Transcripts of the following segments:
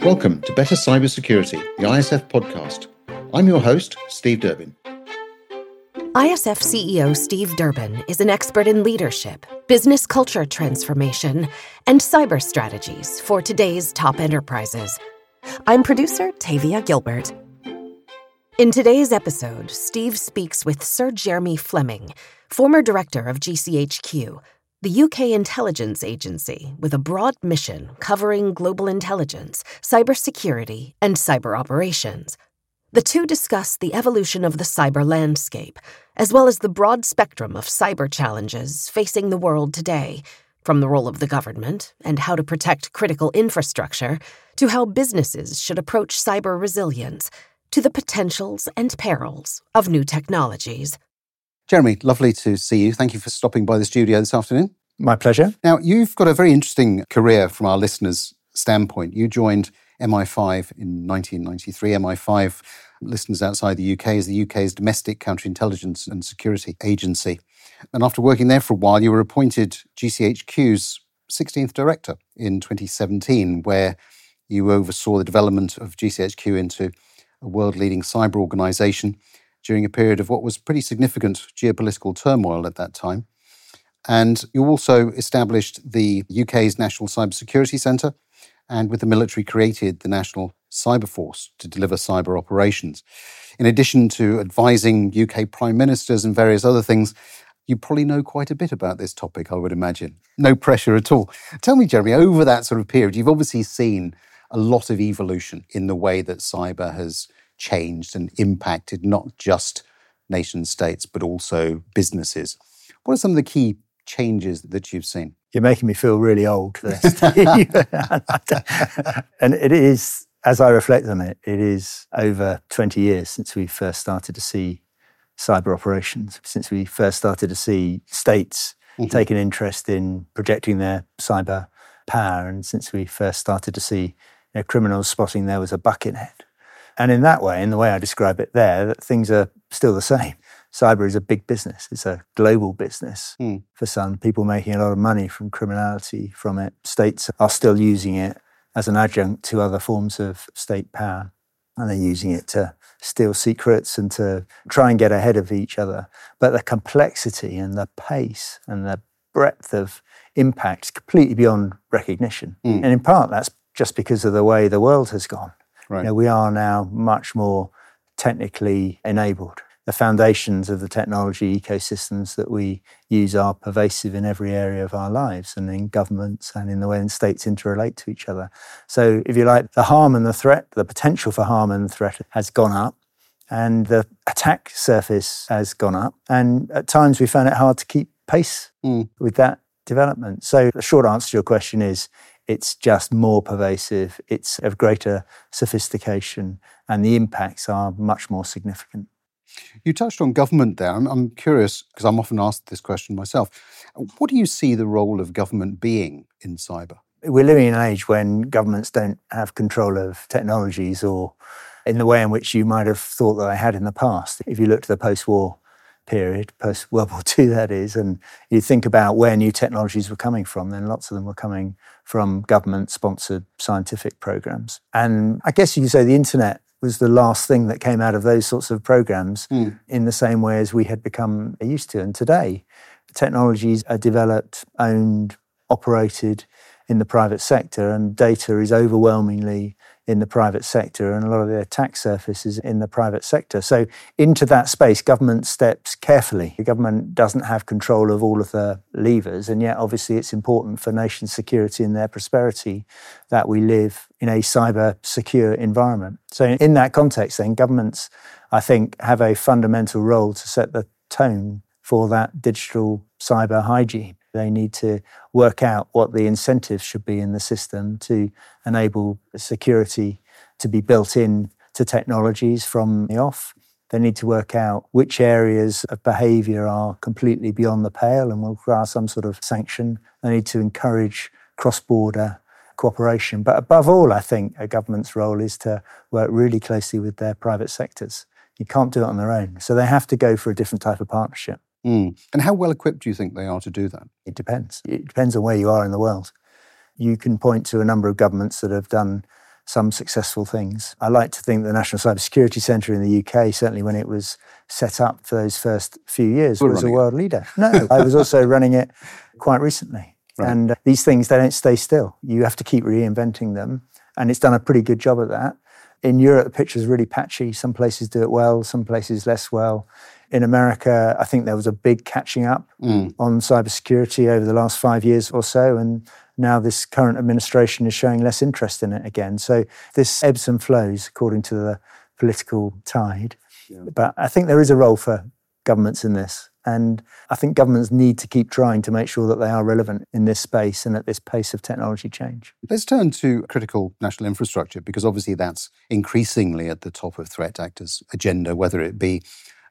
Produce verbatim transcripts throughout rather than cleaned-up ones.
Welcome to Better Cybersecurity, the I S F podcast. I'm your host, Steve Durbin. I S F C E O Steve Durbin is an expert in leadership, business culture transformation, and cyber strategies for today's top enterprises. I'm producer Tavia Gilbert. In today's episode, Steve speaks with Sir Jeremy Fleming, former director of G C H Q, the U K intelligence agency with a broad mission covering global intelligence, cybersecurity, and cyber operations. The two discuss the evolution of the cyber landscape, as well as the broad spectrum of cyber challenges facing the world today, from the role of the government and how to protect critical infrastructure, to how businesses should approach cyber resilience, to the potentials and perils of new technologies. Jeremy, lovely to see you. Thank you for stopping by the studio this afternoon. My pleasure. Now, you've got a very interesting career from our listeners' standpoint. You joined M I five in nineteen ninety-three. M I five, listeners outside the U K, is the U K's domestic counterintelligence and security agency. And after working there for a while, you were appointed G C H Q's sixteenth director in twenty seventeen, where you oversaw the development of G C H Q into a world-leading cyber organisation during a period of what was pretty significant geopolitical turmoil at that time. And you also established the U K's National Cybersecurity Centre, and with the military created the National Cyber Force to deliver cyber operations. In addition to advising U K prime ministers and various other things, you probably know quite a bit about this topic, I would imagine. No pressure at all. Tell me, Jeremy, over that sort of period, you've obviously seen a lot of evolution in the way that cyber has changed and impacted not just nation states, but also businesses. What are some of the key changes that you've seen? You're making me feel really old there, Steve. And it is, as I reflect on it, it is over twenty years since we first started to see cyber operations, since we first started to see states mm-hmm. take an interest in projecting their cyber power, and since we first started to see you know, criminals spotting there was a buckethead. And in that way, in the way I describe it there, that things are still the same. Cyber is a big business. It's a global business mm. for some. People making a lot of money from criminality from it. States are still using it as an adjunct to other forms of state power. And they're using it to steal secrets and to try and get ahead of each other. But the complexity and the pace and the breadth of impact is completely beyond recognition. Mm. And in part, that's just because of the way the world has gone. Right. You know, we are now much more technically enabled. The foundations of the technology ecosystems that we use are pervasive in every area of our lives and in governments and in the way in states interrelate to each other. So if you like, the harm and the threat, the potential for harm and threat has gone up, and the attack surface has gone up. And at times we found it hard to keep pace mm. with that development. So the short answer to your question is, it's just more pervasive, it's of greater sophistication, and the impacts are much more significant. You touched on government there. I'm, I'm curious, because I'm often asked this question myself. What do you see the role of government being in cyber? We're living in an age when governments don't have control of technologies or in the way in which you might have thought that they had in the past. If you look to the post-war period, post-World War Two that is, and you think about where new technologies were coming from, then lots of them were coming from government-sponsored scientific programs. And I guess you could say the internet was the last thing that came out of those sorts of programs mm. in the same way as we had become used to. And today, technologies are developed, owned, operated in the private sector, and data is overwhelmingly in the private sector, and a lot of the attack surface is in the private sector. So into that space, government steps carefully. The government doesn't have control of all of the levers, and yet obviously it's important for nation security and their prosperity that we live in a cyber secure environment. So in that context then, governments, I think, have a fundamental role to set the tone for that digital cyber hygiene. They need to work out what the incentives should be in the system to enable security to be built in to technologies from the off. They need to work out which areas of behaviour are completely beyond the pale and will require some sort of sanction. They need to encourage cross-border cooperation. But above all, I think a government's role is to work really closely with their private sectors. You can't do it on their own. So they have to go for a different type of partnership. Mm. And how well equipped do you think they are to do that? It depends. It depends on where you are in the world. You can point to a number of governments that have done some successful things. I like to think the National Cybersecurity Centre in the U K, certainly when it was set up for those first few years, We're was a running world it. leader. No, I was also running it quite recently. Right. And uh, these things, they don't stay still. You have to keep reinventing them. And it's done a pretty good job at that. In Europe, the picture is really patchy. Some places do it well, some places less well. In America, I think there was a big catching up Mm. on cybersecurity over the last five years or so. And now this current administration is showing less interest in it again. So this ebbs and flows according to the political tide. Yeah. But I think there is a role for governments in this. And I think governments need to keep trying to make sure that they are relevant in this space and at this pace of technology change. Let's turn to critical national infrastructure, because obviously that's increasingly at the top of threat actors' agenda, whether it be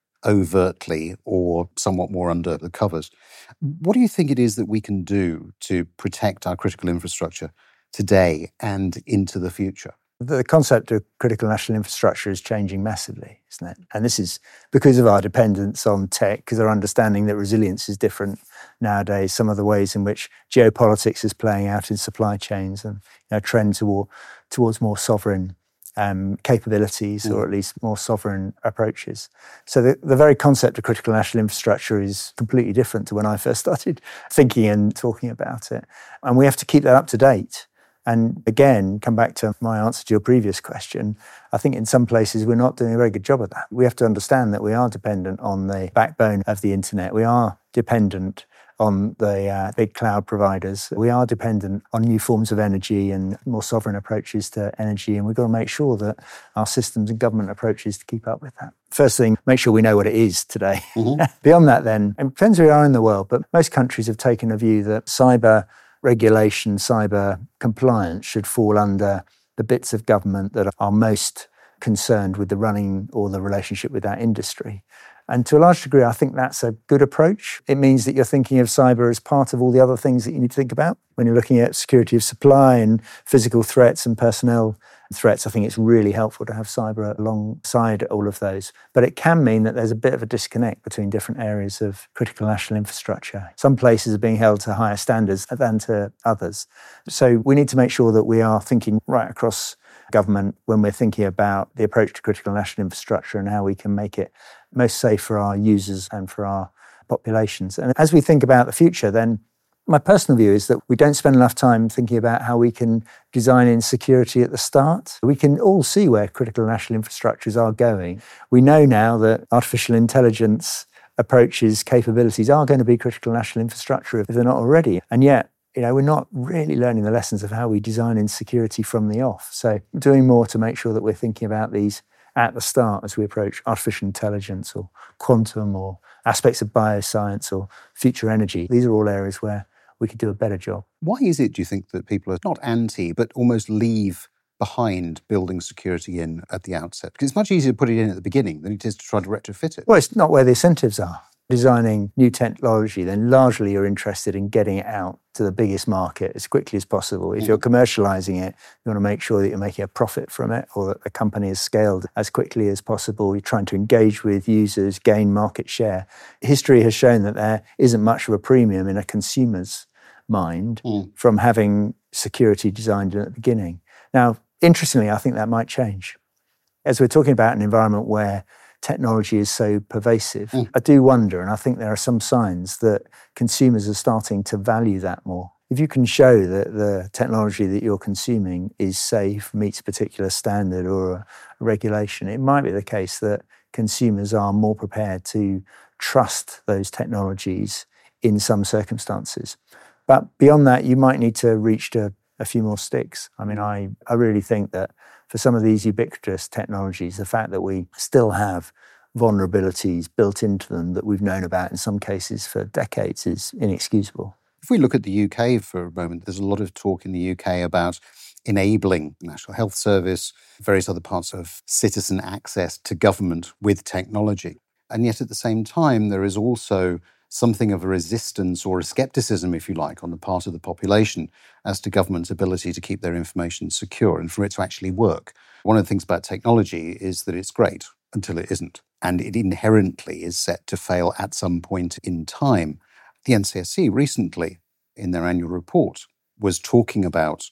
overtly or somewhat more under the covers. What do you think it is that we can do to protect our critical infrastructure today and into the future? The concept of critical national infrastructure is changing massively, isn't it? And this is because of our dependence on tech, because our understanding that resilience is different nowadays, some of the ways in which geopolitics is playing out in supply chains and, you know, trend toward, towards more sovereign um, capabilities, mm. or at least more sovereign approaches. So the, the very concept of critical national infrastructure is completely different to when I first started thinking and talking about it. And we have to keep that up to date. And again, come back to my answer to your previous question, I think in some places we're not doing a very good job of that. We have to understand that we are dependent on the backbone of the internet. We are dependent on the uh, big cloud providers. We are dependent on new forms of energy and more sovereign approaches to energy. And we've got to make sure that our systems and government approaches to keep up with that. First thing, make sure we know what it is today. Mm-hmm. Beyond that then, it depends where we are in the world, but most countries have taken a view that cyber regulation, cyber compliance should fall under the bits of government that are most concerned with the running or the relationship with that industry. And to a large degree, I think that's a good approach. It means that you're thinking of cyber as part of all the other things that you need to think about. When you're looking at security of supply and physical threats and personnel threats, I think it's really helpful to have cyber alongside all of those. But it can mean that there's a bit of a disconnect between different areas of critical national infrastructure. Some places are being held to higher standards than to others. So we need to make sure that we are thinking right across government when we're thinking about the approach to critical national infrastructure and how we can make it most safe for our users and for our populations. And as we think about the future, then my personal view is that we don't spend enough time thinking about how we can design in security at the start. We can all see where critical national infrastructures are going. We know now that artificial intelligence approaches, capabilities are going to be critical national infrastructure if they're not already. And yet, you know, we're not really learning the lessons of how we design in security from the off. So doing more to make sure that we're thinking about these at the start as we approach artificial intelligence or quantum or aspects of bioscience or future energy. These are all areas where we could do a better job. Why is it, do you think, that people are not anti, but almost leave behind building security in at the outset? Because it's much easier to put it in at the beginning than it is to try to retrofit it. Well, it's not where the incentives are. Designing new technology, then largely you're interested in getting it out to the biggest market as quickly as possible. If you're commercializing it, you want to make sure that you're making a profit from it or that the company is scaled as quickly as possible. You're trying to engage with users, gain market share. History has shown that there isn't much of a premium in a consumer's mind mm. from having security designed in at the beginning. Now, interestingly, I think that might change. As we're talking about an environment where technology is so pervasive, mm. I do wonder, and I think there are some signs that consumers are starting to value that more. If you can show that the technology that you're consuming is safe, meets a particular standard or a regulation, it might be the case that consumers are more prepared to trust those technologies in some circumstances. But beyond that, you might need to reach to a few more sticks. I mean, I, I really think that for some of these ubiquitous technologies, the fact that we still have vulnerabilities built into them that we've known about in some cases for decades is inexcusable. If we look at the U K for a moment, there's a lot of talk in the U K about enabling the National Health Service, various other parts of citizen access to government with technology. And yet at the same time, there is also something of a resistance or a skepticism, if you like, on the part of the population as to government's ability to keep their information secure and for it to actually work. One of the things about technology is that it's great until it isn't, and it inherently is set to fail at some point in time. The N C S C recently, in their annual report, was talking about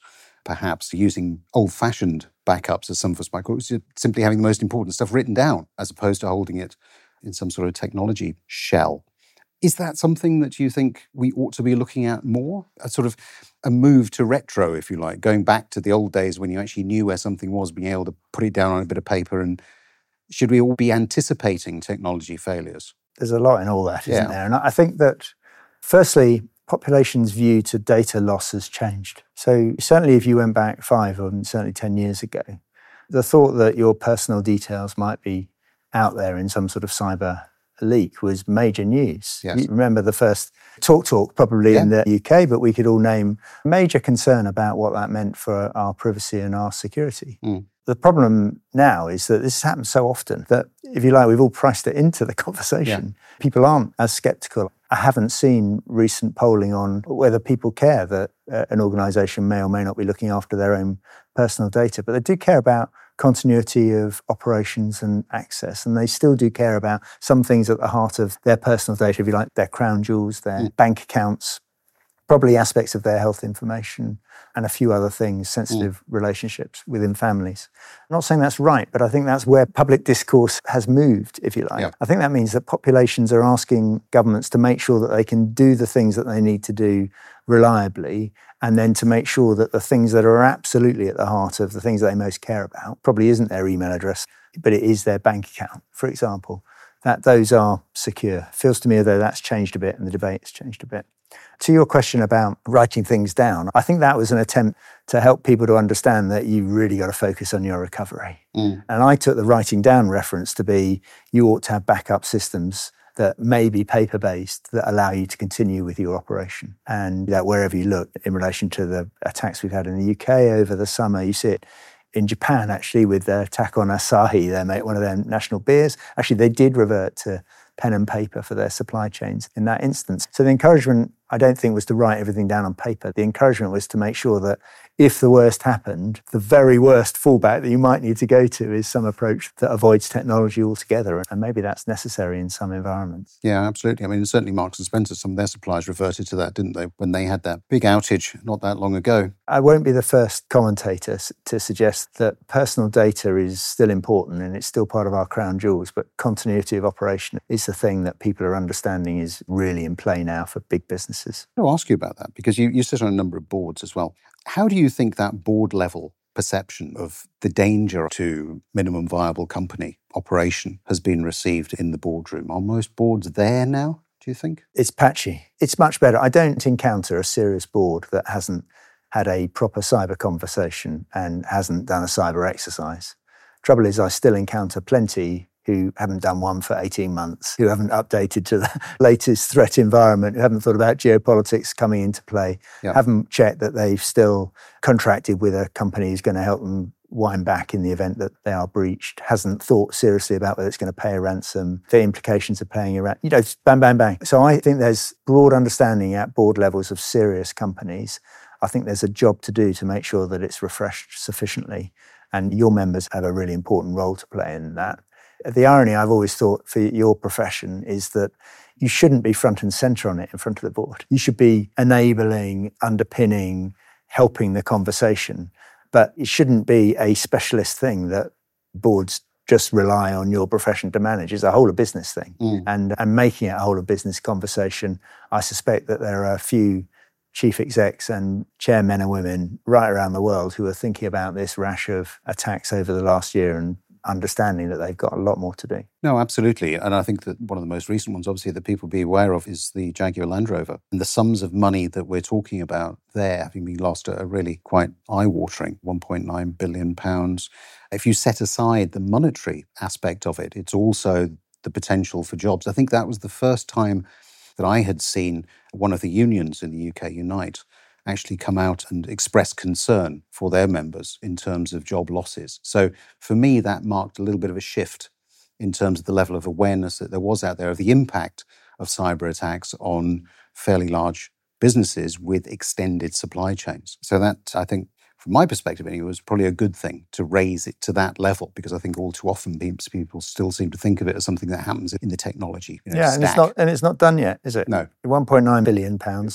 perhaps using old-fashioned backups, as some of us might call it, simply having the most important stuff written down as opposed to holding it in some sort of technology shell. Is that something that you think we ought to be looking at more? A sort of a move to retro, if you like, going back to the old days when you actually knew where something was, being able to put it down on a bit of paper. And should we all be anticipating technology failures? There's a lot in all that, isn't Yeah. there? And I think that, firstly, population's view to data loss has changed. So certainly if you went back five or certainly ten years ago, the thought that your personal details might be out there in some sort of cyber leak was major news. Yes. You remember the first Talk Talk probably Yeah. in the U K, but we could all name major concern about what that meant for our privacy and our security. Mm. The problem now is that this happens so often that, if you like, we've all priced it into the conversation. Yeah. People aren't as sceptical. I haven't seen recent polling on whether people care that uh, an organisation may or may not be looking after their own personal data, but they do care about continuity of operations and access, and they still do care about some things at the heart of their personal data, if you like, their crown jewels, their mm. bank accounts, probably aspects of their health information, and a few other things, sensitive mm. relationships within families. I'm not saying that's right, but I think that's where public discourse has moved, if you like. Yeah. I think that means that populations are asking governments to make sure that they can do the things that they need to do reliably, and then to make sure that the things that are absolutely at the heart of the things that they most care about probably isn't their email address, but it is their bank account, for example, that those are secure. Feels to me as though that's changed a bit and the debate has changed a bit. To your question about writing things down, I think that was an attempt to help people to understand that you really got to focus on your recovery. Mm. And I took the writing down reference to be, you ought to have backup systems that may be paper-based that allow you to continue with your operation. And that wherever you look, in relation to the attacks we've had in the U K over the summer, you see it in Japan, actually, with their attack on Asahi, they make one of their national beers. Actually, they did revert to pen and paper for their supply chains in that instance. So the encouragement, I don't think, was to write everything down on paper. The encouragement was to make sure that if the worst happened, the very worst fallback that you might need to go to is some approach that avoids technology altogether. And maybe that's necessary in some environments. Yeah, absolutely. I mean, certainly Marks and Spencer, some of their suppliers reverted to that, didn't they, when they had that big outage not that long ago? I won't be the first commentator to suggest that personal data is still important and it's still part of our crown jewels, but continuity of operation is the thing that people are understanding is really in play now for big businesses. I'll ask you about that, because you, you sit on a number of boards as well. How do you think that board level perception of the danger to minimum viable company operation has been received in the boardroom? Are most boards there now, do you think? It's patchy. It's much better. I don't encounter a serious board that hasn't had a proper cyber conversation and hasn't done a cyber exercise. Trouble is, I still encounter plenty who haven't done one for eighteen months, who haven't updated to the latest threat environment, who haven't thought about geopolitics coming into play, yeah. haven't checked that they've still contracted with a company who's going to help them wind back in the event that they are breached, hasn't thought seriously about whether it's going to pay a ransom, the implications of paying a ransom, you know, bang, bang, bang. So I think there's broad understanding at board levels of serious companies. I think there's a job to do to make sure that it's refreshed sufficiently, and your members have a really important role to play in that. The irony I've always thought for your profession is that you shouldn't be front and centre on it in front of the board. You should be enabling, underpinning, helping the conversation. But it shouldn't be a specialist thing that boards just rely on your profession to manage. It's a whole of business thing. Mm. And, and making it a whole of business conversation, I suspect that there are a few chief execs and chairmen and women right around the world who are thinking about this rash of attacks over the last year and understanding that they've got a lot more to do. No, absolutely. And I think that one of the most recent ones, obviously, that people be aware of is the Jaguar Land Rover. And the sums of money that we're talking about there having been lost are really quite eye-watering, one point nine billion pounds. If you set aside the monetary aspect of it, it's also the potential for jobs. I think that was the first time that I had seen one of the unions in the U K, Unite, actually come out and express concern for their members in terms of job losses. So for me, that marked a little bit of a shift in terms of the level of awareness that there was out there of the impact of cyber attacks on fairly large businesses with extended supply chains. So that, I think, from my perspective, it was probably a good thing to raise it to that level, because I think all too often people still seem to think of it as something that happens in the technology. You know, yeah, and it's not and it's not done yet, is it? No. one point nine billion pounds.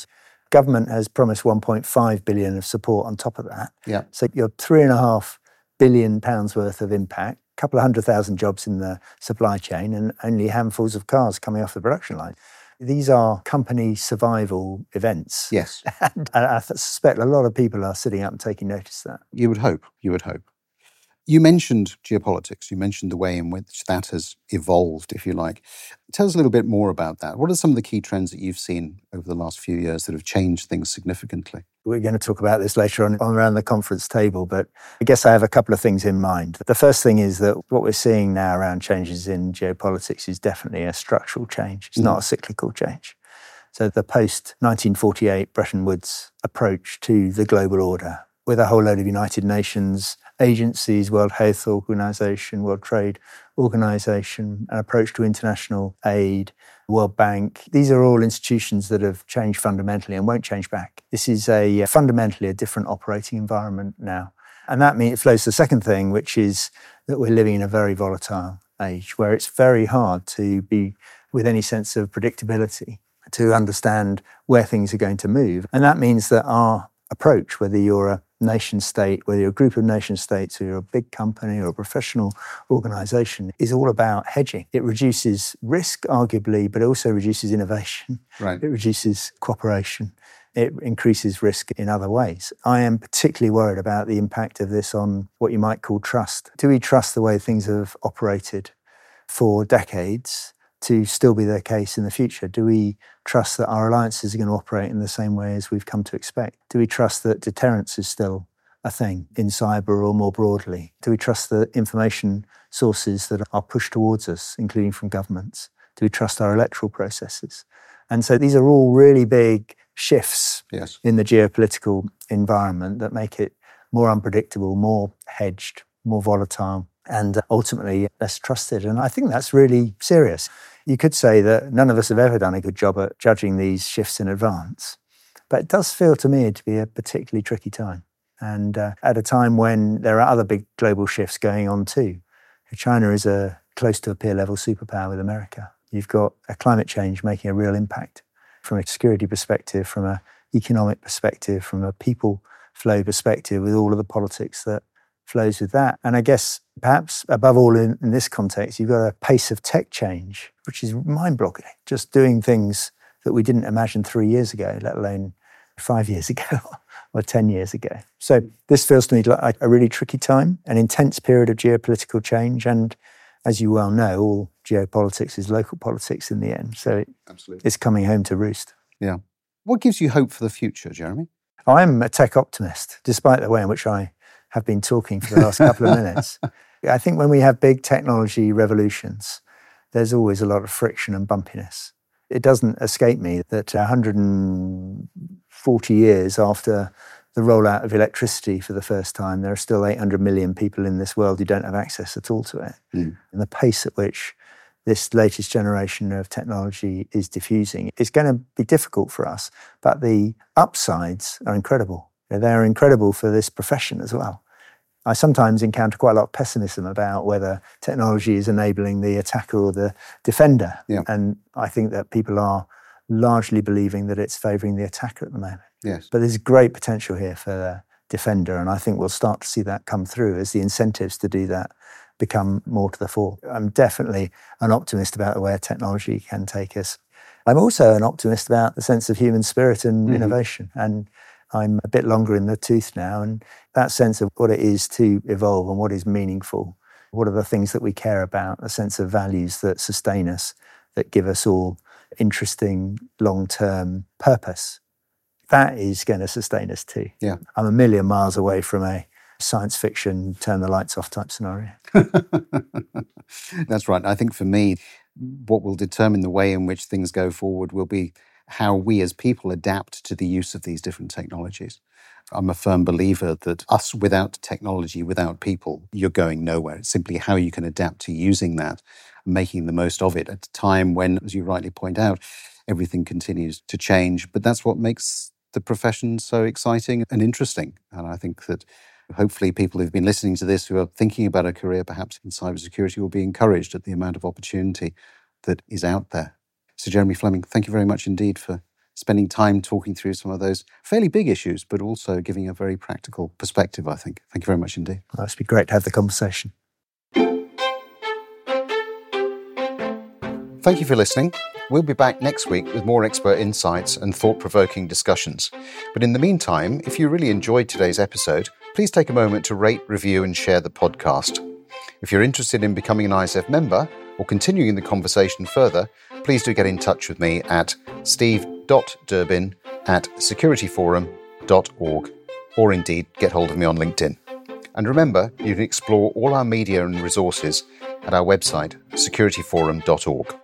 Government has promised one point five billion of support on top of that. Yeah. So you're three and a half billion pounds worth of impact, a couple of hundred thousand jobs in the supply chain, and only handfuls of cars coming off the production line. These are company survival events. Yes. And I suspect a lot of people are sitting up and taking notice of that. You would hope. You would hope. You mentioned geopolitics. You mentioned the way in which that has evolved, if you like. Tell us a little bit more about that. What are some of the key trends that you've seen over the last few years that have changed things significantly? We're going to talk about this later on, on around the conference table, but I guess I have a couple of things in mind. The first thing is that what we're seeing now around changes in geopolitics is definitely a structural change. It's mm. not a cyclical change. So the post-nineteen forty-eight Bretton Woods approach to the global order, with a whole load of United Nations agencies, World Health Organization, World Trade Organization, an approach to international aid, World Bank. These are all institutions that have changed fundamentally and won't change back. This is a fundamentally a different operating environment now. And that means it flows to the second thing, which is that we're living in a very volatile age where it's very hard to be with any sense of predictability, to understand where things are going to move. And that means that our approach, whether you're a nation state, whether you're a group of nation states, or you're a big company or a professional organization, is all about hedging. It reduces risk, arguably, but it also reduces innovation. Right. It reduces cooperation. It increases risk in other ways. I am particularly worried about the impact of this on what you might call trust. Do we trust the way things have operated for decades to still be the case in the future? Do we trust that our alliances are going to operate in the same way as we've come to expect? Do we trust that deterrence is still a thing in cyber or more broadly? Do we trust the information sources that are pushed towards us, including from governments? Do we trust our electoral processes? And so these are all really big shifts yes. in the geopolitical environment that make it more unpredictable, more hedged, more volatile, and ultimately less trusted. And I think that's really serious. You could say that none of us have ever done a good job at judging these shifts in advance, but it does feel to me to be a particularly tricky time. And uh, at a time when there are other big global shifts going on too. China is a close to a peer-level superpower with America. You've got a climate change making a real impact from a security perspective, from an economic perspective, from a people flow perspective, with all of the politics that flows with that. And I guess perhaps above all in, in this context, you've got a pace of tech change, which is mind-boggling. Just doing things that we didn't imagine three years ago, let alone five years ago or ten years ago. So this feels to me like a really tricky time, an intense period of geopolitical change. And as you well know, all geopolitics is local politics in the end. So it, Absolutely. It's coming home to roost. Yeah. What gives you hope for the future, Jeremy? I'm a tech optimist, despite the way in which I have been talking for the last couple of minutes. I think when we have big technology revolutions, there's always a lot of friction and bumpiness. It doesn't escape me that one hundred forty years after the rollout of electricity for the first time, there are still eight hundred million people in this world who don't have access at all to it. Mm. And the pace at which this latest generation of technology is diffusing is going to be difficult for us, but the upsides are incredible. They're incredible for this profession as well. I sometimes encounter quite a lot of pessimism about whether technology is enabling the attacker or the defender. Yeah. And I think that people are largely believing that it's favouring the attacker at the moment. Yes. But there's great potential here for the defender, and I think we'll start to see that come through as the incentives to do that become more to the fore. I'm definitely an optimist about where technology can take us. I'm also an optimist about the sense of human spirit and mm-hmm. innovation, and I'm a bit longer in the tooth now, and that sense of what it is to evolve and what is meaningful, what are the things that we care about, a sense of values that sustain us, that give us all interesting long-term purpose. That is going to sustain us too. Yeah. I'm a million miles away from a science fiction, turn the lights off type scenario. That's right. I think for me, what will determine the way in which things go forward will be how we as people adapt to the use of these different technologies. I'm a firm believer that us without technology, without people, you're going nowhere. It's simply how you can adapt to using that, making the most of it at a time when, as you rightly point out, everything continues to change. But that's what makes the profession so exciting and interesting. And I think that hopefully people who've been listening to this, who are thinking about a career perhaps in cybersecurity, will be encouraged at the amount of opportunity that is out there. So Jeremy Fleming, thank you very much indeed for spending time talking through some of those fairly big issues, but also giving a very practical perspective, I think. Thank you very much indeed. Well, it's been great to have the conversation. Thank you for listening. We'll be back next week with more expert insights and thought-provoking discussions. But in the meantime, if you really enjoyed today's episode, please take a moment to rate, review and share the podcast. If you're interested in becoming an I S F member or continuing the conversation further, please do get in touch with me at steve dot durbin at security forum dot org, or indeed get hold of me on LinkedIn. And remember, you can explore all our media and resources at our website, security forum dot org.